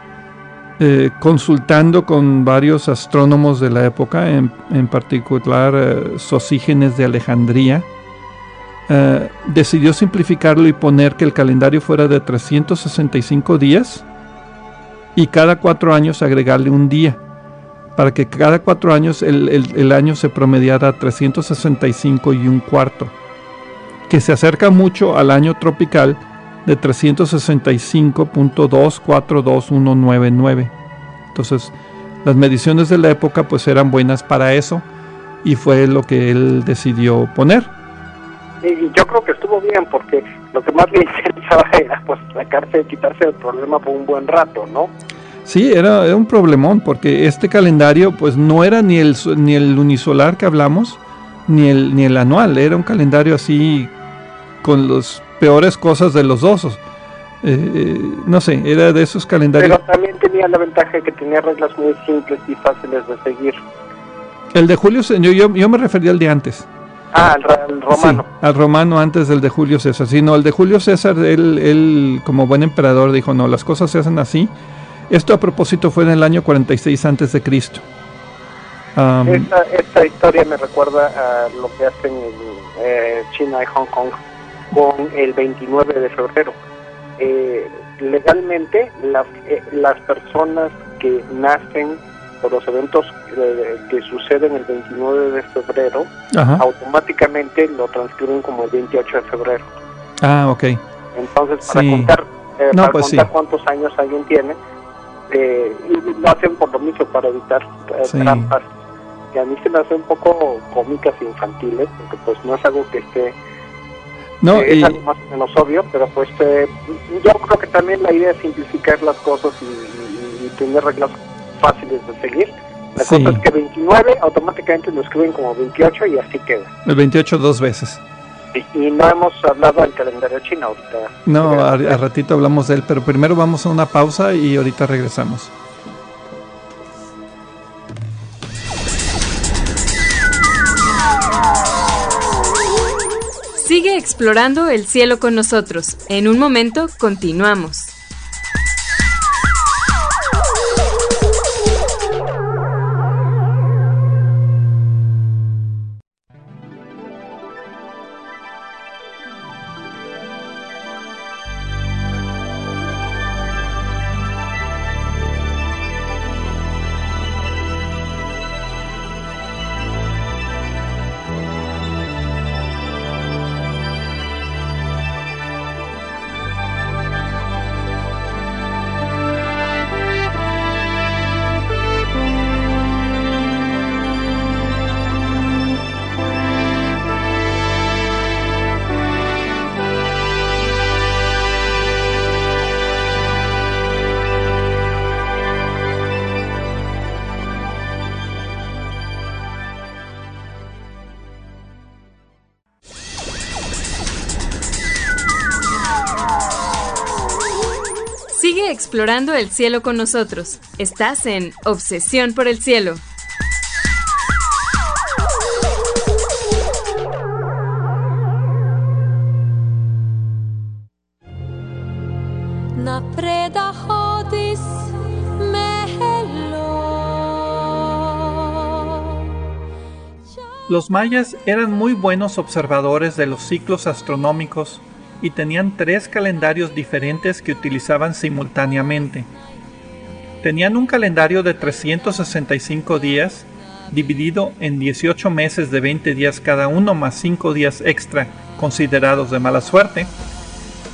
eh, consultando con varios astrónomos de la época, en, en particular eh, Sosígenes de Alejandría, eh, decidió simplificarlo y poner que el calendario fuera de trescientos sesenta y cinco días y cada cuatro años agregarle un día, para que cada cuatro años el, el, el año se promediara a trescientos sesenta y cinco y un cuarto, que se acerca mucho al año tropical de trescientos sesenta y cinco punto dos cuatro dos uno nueve nueve. Entonces, las mediciones de la época pues eran buenas para eso y fue lo que él decidió poner. Y yo creo que estuvo bien, porque lo que más le interesaba era pues sacarse, quitarse el problema por un buen rato, ¿no? Sí, era, era un problemón, porque este calendario pues no era ni el ni el unisolar que hablamos, ni el ni el anual, era un calendario así con las peores cosas de los dos. Eh, no sé, era de esos calendarios. Pero también tenía la ventaja de que tenía reglas muy simples y fáciles de seguir. El de Julio, yo, yo, yo me refería al de antes. Ah, al, al romano. Sí, al romano antes del de Julio César. Sí, no, el de Julio César, él, él como buen emperador dijo, no, las cosas se hacen así. Esto a propósito fue en el año cuarenta y seis antes de Cristo. Um, esta, esta historia me recuerda a lo que hacen en eh, China y Hong Kong con el veintinueve de febrero. Eh, legalmente la, eh, las personas que nacen por los eventos eh, que suceden el veintinueve de febrero, ajá, automáticamente lo transcriben como el veintiocho de febrero. Ah, ok. Entonces, para sí. contar, eh, no, para pues contar sí. cuántos años alguien tiene, eh, y lo hacen por lo mismo, para evitar eh, sí. trampas, que a mí se me hacen un poco cómicas e infantiles, porque pues no es algo que esté... No, eh, y... es algo más o menos obvio, pero pues eh, yo creo que también la idea es simplificar las cosas y, y, y tener reglas fáciles de seguir. La sí. cosa es que veintinueve automáticamente lo escriben como veintiocho y así queda. El veintiocho dos veces. Y, y no hemos hablado del calendario chino ahorita. No, a, a ratito hablamos de él, pero primero vamos a una pausa y ahorita regresamos. Sigue explorando el cielo con nosotros. En un momento continuamos. Sigue explorando el cielo con nosotros. Estás en Obsesión por el Cielo. Los mayas eran muy buenos observadores de los ciclos astronómicos y tenían tres calendarios diferentes que utilizaban simultáneamente. Tenían un calendario de trescientos sesenta y cinco días, dividido en dieciocho meses de veinte días cada uno, más cinco días extra considerados de mala suerte,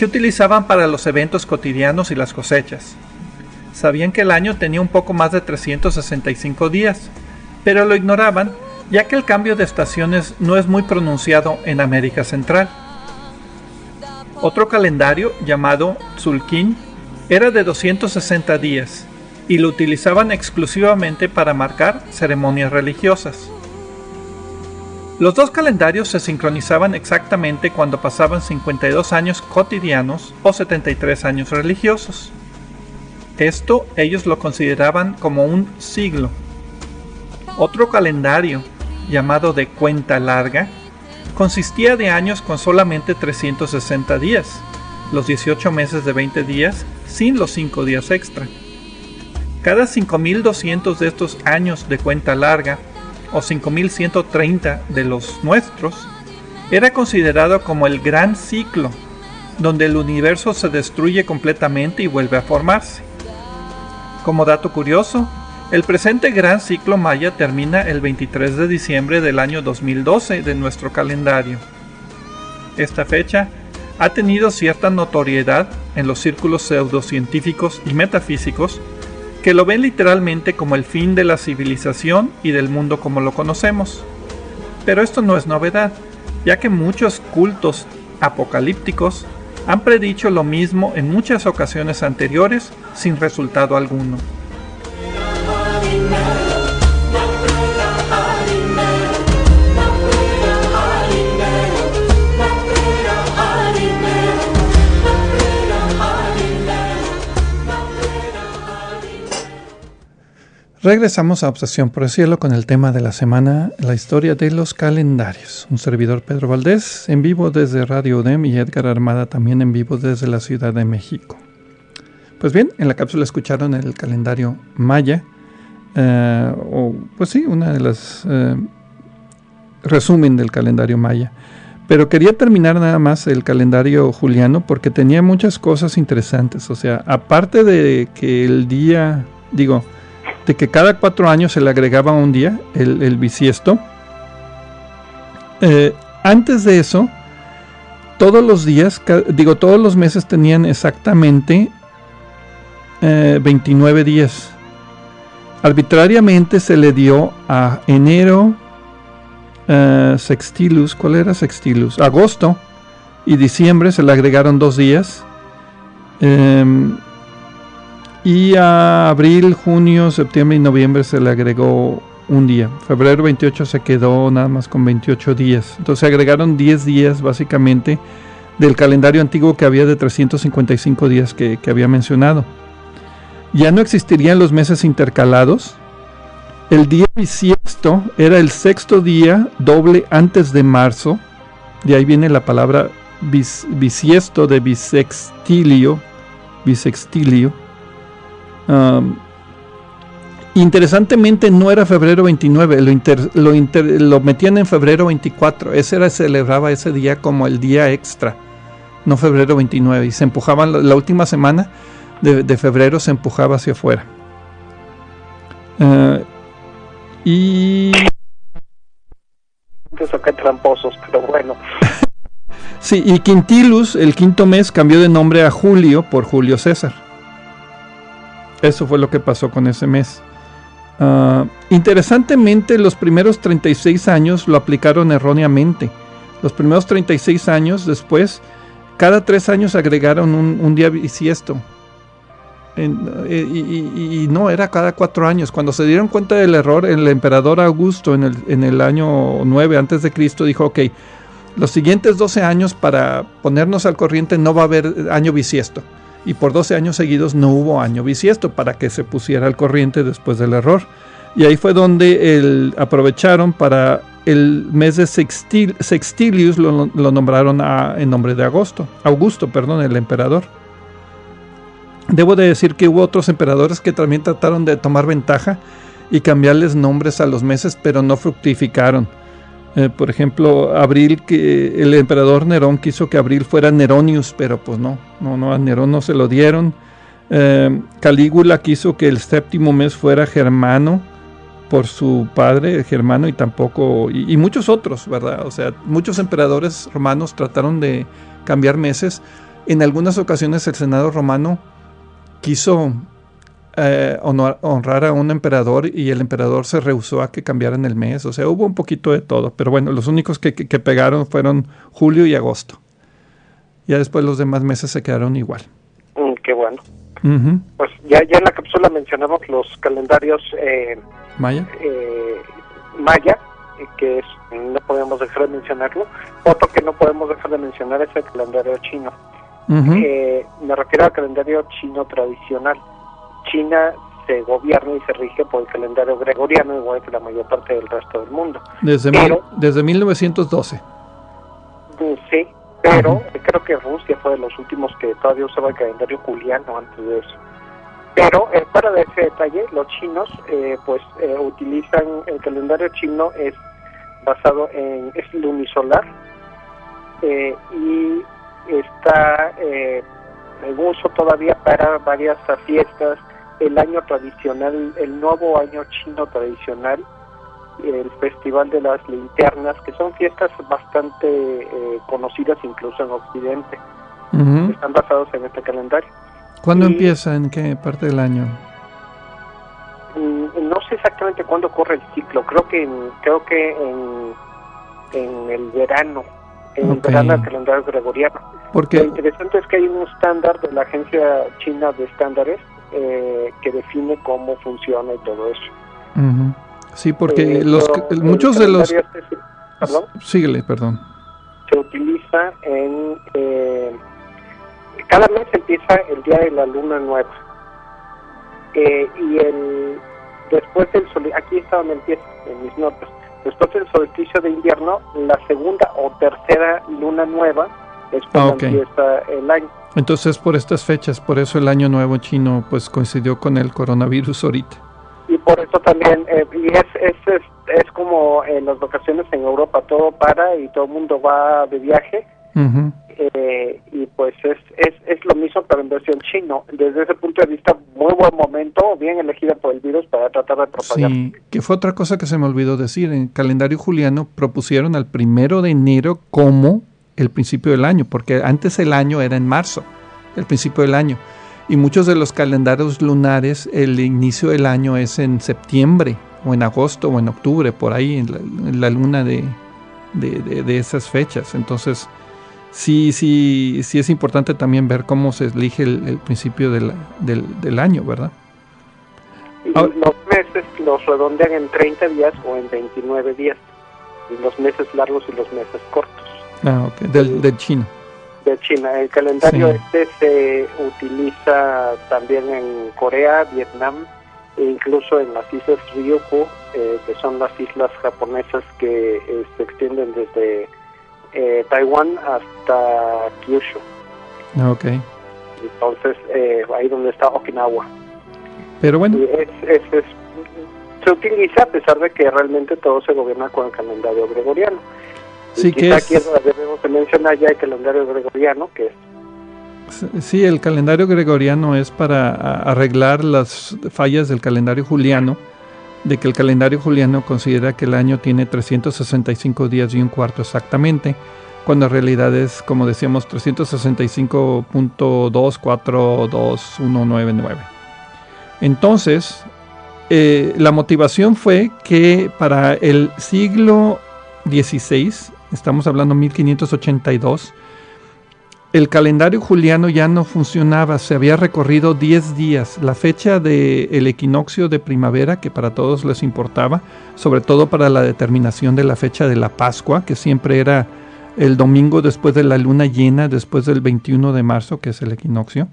que utilizaban para los eventos cotidianos y las cosechas. Sabían que el año tenía un poco más de trescientos sesenta y cinco días, pero lo ignoraban ya que el cambio de estaciones no es muy pronunciado en América Central. Otro calendario, llamado Tzolk'in, era de doscientos sesenta días y lo utilizaban exclusivamente para marcar ceremonias religiosas. Los dos calendarios se sincronizaban exactamente cuando pasaban cincuenta y dos años cotidianos o setenta y tres años religiosos. Esto ellos lo consideraban como un siglo. Otro calendario, llamado de cuenta larga, consistía de años con solamente trescientos sesenta días, los dieciocho meses de veinte días sin los cinco días extra. Cada cinco mil doscientos de estos años de cuenta larga, o cinco mil ciento treinta de los nuestros, era considerado como el gran ciclo, donde el universo se destruye completamente y vuelve a formarse. Como dato curioso, el presente gran ciclo maya termina el veintitrés de diciembre del año dos mil doce de nuestro calendario. Esta fecha ha tenido cierta notoriedad en los círculos pseudocientíficos y metafísicos, que lo ven literalmente como el fin de la civilización y del mundo como lo conocemos. Pero esto no es novedad, ya que muchos cultos apocalípticos han predicho lo mismo en muchas ocasiones anteriores sin resultado alguno. Regresamos a Obsesión por el Cielo con el tema de la semana, la historia de los calendarios. Un servidor, Pedro Valdés, en vivo desde Radio U D E M, y Edgar Armada también en vivo desde la Ciudad de México. Pues bien, en la cápsula escucharon el calendario maya, eh, o pues sí, una de las eh, resumen del calendario maya. Pero quería terminar nada más el calendario juliano porque tenía muchas cosas interesantes. O sea, aparte de que el día, digo, de que cada cuatro años se le agregaba un día, el, el bisiesto. Eh, antes de eso, todos los días, digo, todos los meses tenían exactamente eh, veintinueve días. Arbitrariamente se le dio a enero, uh, sextilus, ¿cuál era sextilus? Agosto y diciembre se le agregaron dos días. Eh, Y a abril, junio, septiembre y noviembre se le agregó un día. Febrero veintiocho se quedó nada más con veintiocho días. Entonces se agregaron diez días básicamente del calendario antiguo que había de trescientos cincuenta y cinco días que, que había mencionado. Ya no existirían los meses intercalados. El día bisiesto era el sexto día doble antes de marzo. De ahí viene la palabra bis, bisiesto de bisextilio. Bisextilio. Um, interesantemente no era febrero veintinueve, lo, inter, lo, inter, lo metían en febrero veinticuatro. Ese era, celebraba ese día como el día extra, no febrero veintinueve, y se empujaban la, la última semana de, de febrero se empujaba hacia afuera. Uh, y eso que tramposos, pero bueno. Sí, y Quintilus, el quinto mes, cambió de nombre a Julio por Julio César. Eso fue lo que pasó con ese mes. Uh, interesantemente, los primeros treinta y seis años lo aplicaron erróneamente. Los primeros treinta y seis años después, cada tres años agregaron un, un día bisiesto. En, y, y, y no, era cada cuatro años. Cuando se dieron cuenta del error, el emperador Augusto en el, en el año nueve antes de Cristo dijo, ok, los siguientes doce años para ponernos al corriente no va a haber año bisiesto. Y por doce años seguidos no hubo año bisiesto para que se pusiera al corriente después del error. Y ahí fue donde el, aprovecharon para el mes de sextil, Sextilius, lo, lo nombraron a, en nombre de Augusto, Augusto, perdón, el emperador. Debo de decir que hubo otros emperadores que también trataron de tomar ventaja y cambiarles nombres a los meses, pero no fructificaron. Eh, por ejemplo, abril, que el emperador Nerón quiso que abril fuera Neronius, pero pues no, no, no, a Nerón no se lo dieron. Eh, Calígula quiso que el séptimo mes fuera Germano por su padre Germano y tampoco, y, y muchos otros, ¿verdad? O sea, muchos emperadores romanos trataron de cambiar meses, En algunas ocasiones el Senado romano quiso eh, honor, honrar a un emperador y el emperador se rehusó a que cambiaran el mes. O sea, hubo un poquito de todo. Pero bueno, los únicos que, que, que pegaron fueron julio y agosto. Ya después los demás meses se quedaron igual. Mm, qué bueno. Uh-huh. Pues ya, ya en la cápsula mencionamos los calendarios eh, ¿Maya? Eh, maya, que es, no podemos dejar de mencionarlo. Otro que no podemos dejar de mencionar es el calendario chino. Uh-huh. Eh, me refiero al calendario chino tradicional. China se gobierna y se rige por el calendario gregoriano, igual que la mayor parte del resto del mundo. Desde, pero, mil, desde mil novecientos doce. Sí, pero uh-huh. creo que Rusia fue de los últimos que todavía usaba el calendario juliano antes de eso. Pero eh, para de ese detalle, los chinos eh, pues eh, utilizan el calendario chino, es basado en, es lunisolar, eh, y está eh, en uso todavía para varias fiestas. El año tradicional, el nuevo año chino tradicional, el Festival de las Linternas, que son fiestas bastante eh, conocidas incluso en Occidente. Uh-huh. Están basados en este calendario. ¿Cuándo y, empieza? ¿En qué parte del año? No sé exactamente cuándo corre el ciclo. Creo que en, creo que en, en el verano, en okay. el verano del calendario gregoriano. Porque lo interesante es que hay un estándar de la Agencia China de Estándares eh, que define cómo funciona y todo eso. Uh-huh. Sí, porque eh, los pero, muchos de los... Este, ¿Perdón? Síguele, perdón. Se utiliza en... Eh, cada mes empieza el día de la luna nueva. Eh, y el después del sol... Aquí está donde empieza, en mis notas. Después del solsticio de invierno, la segunda o tercera luna nueva es cuando ah, okay. empieza el año. Entonces, por estas fechas, por eso el año nuevo chino pues coincidió con el coronavirus ahorita. Y por eso también, eh, y es, es, es, es como en las vacaciones en Europa, todo para y todo el mundo va de viaje, uh-huh. eh, y pues es, es, es lo mismo pero en versión chino. Desde ese punto de vista, muy buen momento, bien elegida por el virus para tratar de propagar. Sí, que fue otra cosa que se me olvidó decir, en el calendario juliano propusieron al primero de enero como el principio del año, porque antes el año era en marzo, el principio del año. Y muchos de los calendarios lunares, el inicio del año es en septiembre, o en agosto, o en octubre, por ahí, en la, en la luna de, de, de, de esas fechas. Entonces, sí, sí, sí es importante también ver cómo se elige el, el principio del, del, del año, ¿verdad? Y Ahora, los meses los redondean en treinta días o en veintinueve días, y los meses largos y los meses cortos. Ah, ok, del, del chino. De China. El calendario sí. este se utiliza también en Corea, Vietnam e incluso en las islas Ryukyu, eh, que son las islas japonesas que eh, se extienden desde eh, Taiwán hasta Kyushu. Ok. Entonces, eh, ahí donde está Okinawa. Pero bueno. Y es, es, es, se utiliza a pesar de que realmente todo se gobierna con el calendario gregoriano. Sí, y que quizá es... aquí debemos de mencionar ya el calendario gregoriano, que es... Sí, el calendario gregoriano es para arreglar las fallas del calendario juliano, de que el calendario juliano considera que el año tiene trescientos sesenta y cinco días y un cuarto exactamente, cuando en realidad es, como decíamos, trescientos sesenta y cinco punto dos cuatro dos uno nueve nueve. Entonces, eh, la motivación fue que para el siglo dieciséis, estamos hablando de mil quinientos ochenta y dos, el calendario juliano ya no funcionaba, se había recorrido diez días. La fecha del equinoccio de primavera, que para todos les importaba, sobre todo para la determinación de la fecha de la Pascua, que siempre era el domingo después de la luna llena, después del veintiuno de marzo, que es el equinoccio,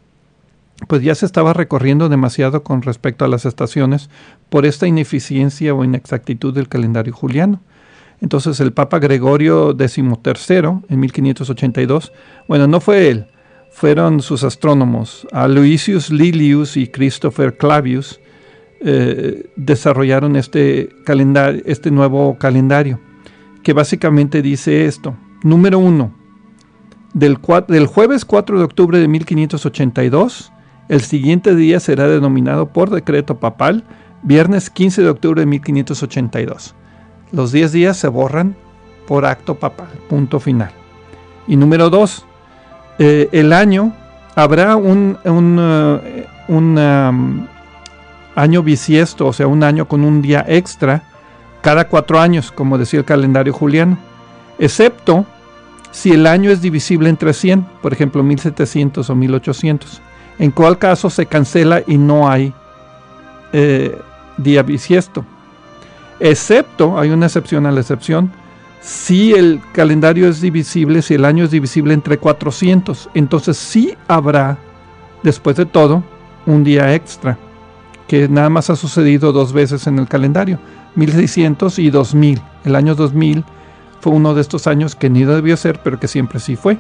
pues ya se estaba recorriendo demasiado con respecto a las estaciones por esta ineficiencia o inexactitud del calendario juliano. Entonces el Papa Gregorio decimotercero, en mil quinientos ochenta y dos, bueno, no fue él, fueron sus astrónomos, Aloysius Lilius y Christopher Clavius, eh, desarrollaron este, calendario, este nuevo calendario, que básicamente dice esto. Número uno, del, del jueves cuatro de octubre de mil quinientos ochenta y dos, el siguiente día será denominado por decreto papal viernes quince de octubre de mil quinientos ochenta y dos. Los diez días se borran por acto papal, punto final. Y número dos, eh, el año, habrá un, un, uh, un um, año bisiesto, o sea, un año con un día extra cada cuatro años, como decía el calendario juliano, excepto si el año es divisible entre cien, por ejemplo mil setecientos o mil ochocientos, en cual caso se cancela y no hay eh, día bisiesto. Excepto, hay una excepción a la excepción, si el calendario es divisible, si el año es divisible entre cuatrocientos, entonces sí habrá, después de todo, un día extra, que nada más ha sucedido dos veces en el calendario, mil seiscientos y dos mil. El año dos mil fue uno de estos años que ni debió ser, pero que siempre sí fue.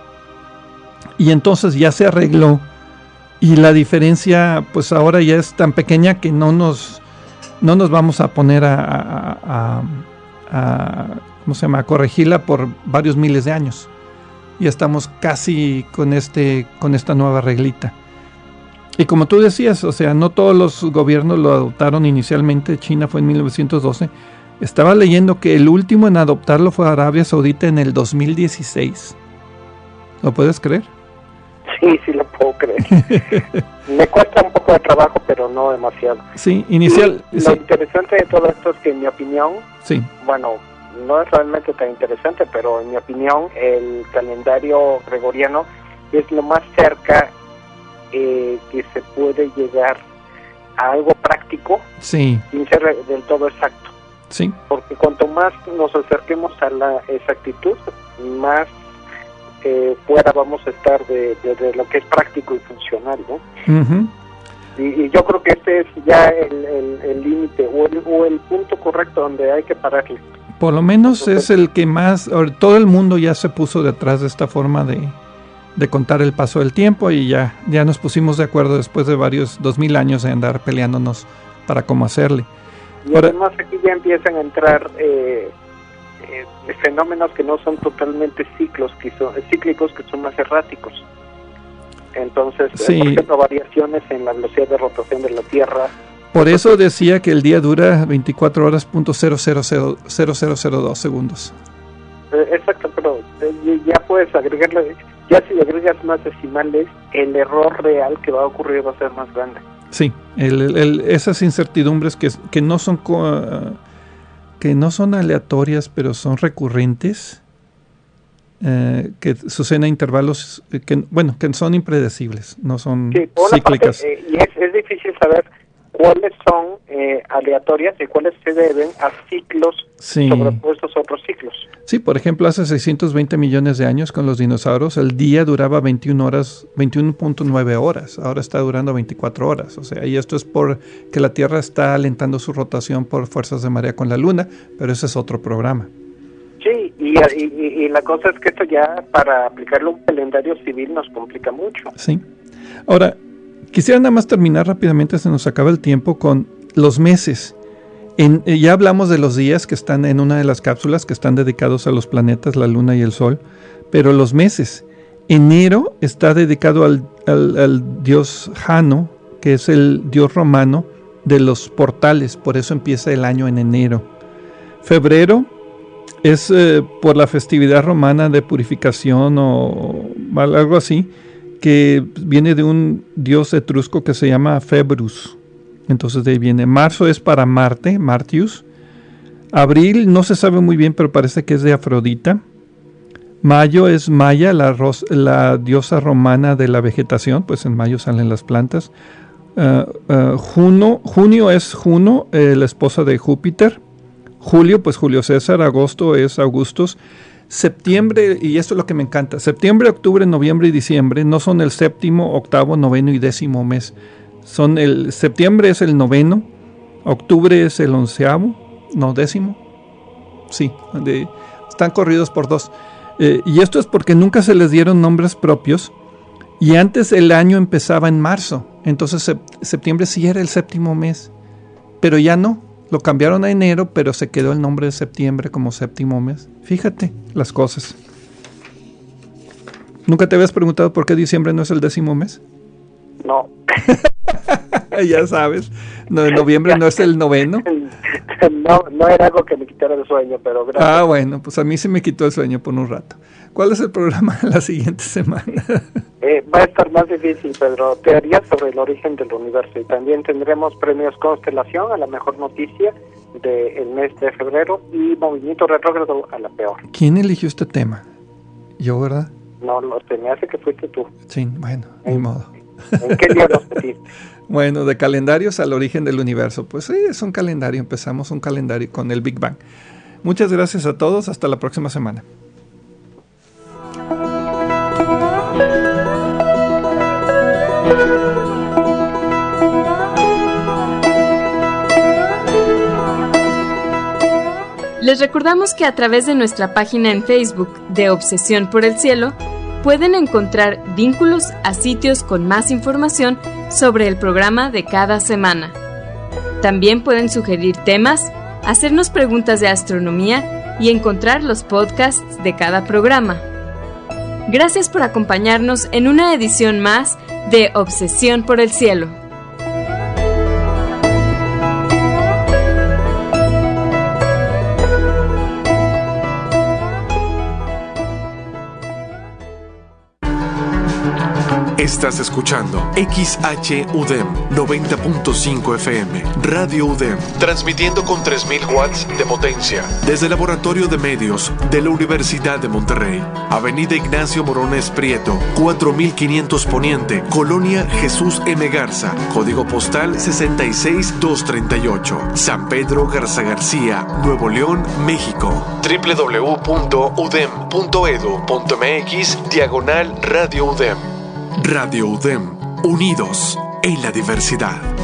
Y entonces ya se arregló, y la diferencia pues ahora ya es tan pequeña que no nos, no nos vamos a poner a, a, a, a ¿cómo se llama? A corregirla por varios miles de años. Ya estamos casi con este, con esta nueva reglita. Y como tú decías, o sea, no todos los gobiernos lo adoptaron inicialmente. China fue en mil novecientos doce. Estaba leyendo que el último en adoptarlo fue Arabia Saudita en el dos mil dieciséis. ¿Lo puedes creer? Sí, sí lo puedo creer. Me cuesta un poco de trabajo, pero no demasiado. Sí, inicial. Y sí. Lo interesante de todo esto es que, en mi opinión, sí. bueno, no es realmente tan interesante, pero en mi opinión, el calendario gregoriano es lo más cerca eh, que se puede llegar a algo práctico, sí. sin ser del todo exacto. Sí. Porque cuanto más nos acerquemos a la exactitud, más eh, fuera vamos a estar de, de, de lo que es práctico y funcional, ¿no? Uh-huh. Y, y yo creo que este es ya el límite o, el, o el punto correcto donde hay que pararle. Por lo menos Entonces, es el que más, todo el mundo ya se puso detrás de esta forma de, de contar el paso del tiempo, y ya, ya nos pusimos de acuerdo después de varios dos mil años de andar peleándonos para cómo hacerle. Y Ahora, además aquí ya empiezan a entrar eh, eh, fenómenos que no son totalmente ciclos, que son, cíclicos, que son más erráticos. Entonces, sí. eh, por ejemplo, variaciones en la velocidad de rotación de la Tierra. Por eso decía que el día dura veinticuatro horas punto cero cero cero cero cero cero dos segundos. Eh, exacto, pero eh, ya puedes agregarle, ya si agregas más decimales, el error real que va a ocurrir va a ser más grande. Sí, el, el, el, esas incertidumbres que, que no son uh, que no son aleatorias, pero son recurrentes, uh, que suceden a intervalos que, bueno, que son impredecibles, no son sí, por cíclicas. Parte, eh, y es, es difícil saber cuáles son eh, aleatorias y cuáles se deben a ciclos sí. sobrepuestos a otros ciclos. Sí, por ejemplo, hace seiscientos veinte millones de años con los dinosaurios, el día duraba veintiuna horas, veintiuno punto nueve horas, ahora está durando veinticuatro horas. O sea, y esto es porque la Tierra está alentando su rotación por fuerzas de marea con la Luna, pero ese es otro programa. Sí, y, y, y la cosa es que esto ya, para aplicarlo a un calendario civil, nos complica mucho. Sí. Ahora, quisiera nada más terminar rápidamente, se nos acaba el tiempo, con los meses. En, ya hablamos de los días que están en una de las cápsulas que están dedicados a los planetas, la Luna y el Sol, pero los meses. Enero está dedicado al, al, al dios Jano, que es el dios romano de los portales, por eso empieza el año en enero. Febrero es eh, por la festividad romana de purificación o algo así, que viene de un dios etrusco que se llama Februs. Entonces de ahí viene. Marzo es para Marte, Martius. Abril no se sabe muy bien, pero parece que es de Afrodita. Mayo es Maya, la, ros- la diosa romana de la vegetación, pues en mayo salen las plantas. Uh, uh, Juno, junio es Juno, eh, la esposa de Júpiter. Julio, pues Julio César. Agosto es Augustus. Septiembre, y esto es lo que me encanta, septiembre, octubre, noviembre y diciembre no son el séptimo, octavo, noveno y décimo mes. Son el septiembre es el noveno, octubre es el onceavo, no décimo. Sí, de, están corridos por dos. Eh, y esto es porque nunca se les dieron nombres propios, y antes el año empezaba en marzo. Entonces sep- septiembre sí era el séptimo mes, pero ya no. Lo cambiaron a enero, pero se quedó el nombre de septiembre como séptimo mes. Fíjate las cosas. ¿Nunca te habías preguntado por qué diciembre no es el décimo mes? No. Ya sabes. No, noviembre no es el noveno. No, no era algo que me quitara el sueño, pero gracias. Ah, bueno, pues a mí se me quitó el sueño por un rato. ¿Cuál es el programa de la siguiente semana? Eh, va a estar más difícil, Pedro. Teoría sobre el origen del universo. Y también tendremos premios Constelación a la mejor noticia del mes de febrero y Movimiento Retrógrado a la peor. ¿Quién eligió este tema? Yo, ¿verdad? No, lo se me hace que fuiste tú. Sí, bueno, ¿En, ni modo. ¿En qué día nos metiste? Bueno, de calendarios al origen del universo. Pues sí, es un calendario. Empezamos un calendario con el Big Bang. Muchas gracias a todos. Hasta la próxima semana. Les recordamos que a través de nuestra página en Facebook de Obsesión por el Cielo pueden encontrar vínculos a sitios con más información sobre el programa de cada semana. También pueden sugerir temas, hacernos preguntas de astronomía y encontrar los podcasts de cada programa. Gracias por acompañarnos en una edición más de Obsesión por el Cielo. Estás escuchando X H U D E M noventa punto cinco F M, Radio U D E M, transmitiendo con tres mil watts de potencia desde el Laboratorio de Medios de la Universidad de Monterrey. Avenida Ignacio Morones Prieto, cuatro mil quinientos Poniente, Colonia Jesús M. Garza, código postal sesenta y seis mil doscientos treinta y ocho, San Pedro Garza García, Nuevo León, México. doble u doble u doble u punto u d e m punto e d u punto m x diagonal Radio U D E M. Radio U D E M, unidos en la diversidad.